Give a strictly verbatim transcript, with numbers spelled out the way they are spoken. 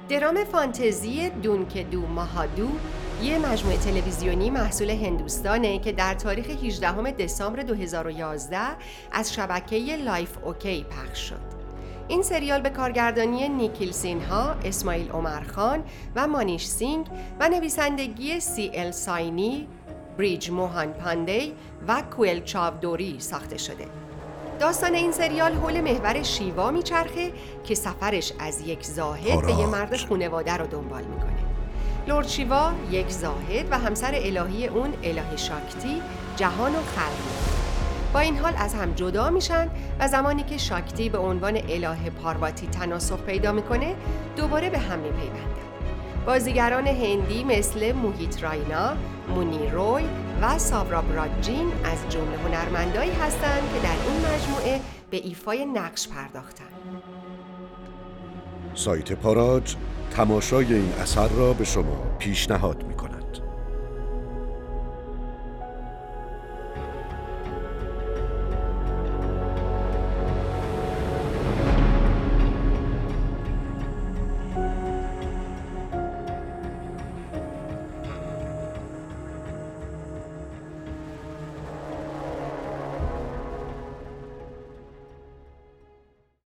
درام فانتزی دونکدو ماهادو یه مجموعه تلویزیونی محصول هندوستانه که در تاریخ هجدهم دسامبر دو هزار و یازده از شبکه لایف اوکی پخش شد. این سریال به کارگردانی نیکیل سینها، اسماعیل عمرخان و مانیش سینگ و نویسندگی سی ال ساینی، بریج موهان پاندی و کوئل چاودوری ساخته شده. داستان این سریال حول محور شیوا میچرخه که سفرش از یک زاهد به یه مرد خانواده رو دنبال میکنه. لرد شیوا یک زاهد و همسر الهی اون اله شاکتی جهان و خلق میکنه. با این حال از هم جدا میشن و زمانی که شاکتی به عنوان اله پارواتی تناسخ پیدا میکنه دوباره به هم میپیوندن. بازیگران هندی مثل موهیت راینا، مونی روی و ساوراب راجین از جمله هنرمندایی هستند که در این مجموعه به ایفای نقش پرداختند. سایت پاراج تماشای این اثر را به شما پیشنهاد می‌کند.